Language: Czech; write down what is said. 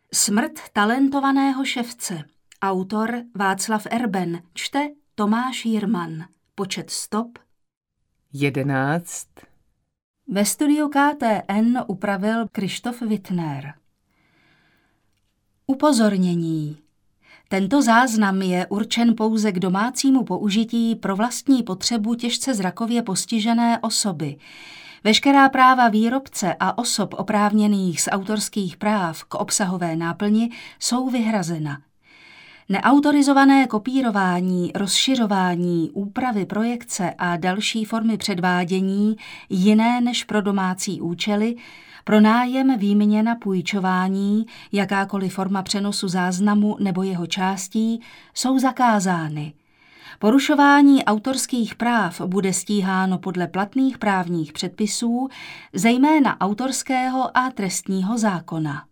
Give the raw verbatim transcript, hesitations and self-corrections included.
Smrt talentovaného ševce. Autor Václav Erben. Čte Tomáš Jirman. Počet stop jedenáct. Ve studiu K T N upravil Krištof Wittner. Upozornění. Tento záznam je určen pouze k domácímu použití pro vlastní potřebu těžce zrakově postižené osoby. Veškerá práva výrobce a osob oprávněných z autorských práv k obsahové náplni jsou vyhrazena. Neautorizované kopírování, rozšiřování, úpravy projekce a další formy předvádění, jiné než pro domácí účely, pronájem, výměna, půjčování, jakákoliv forma přenosu záznamu nebo jeho částí jsou zakázány. Porušování autorských práv bude stíháno podle platných právních předpisů, zejména autorského a trestního zákona.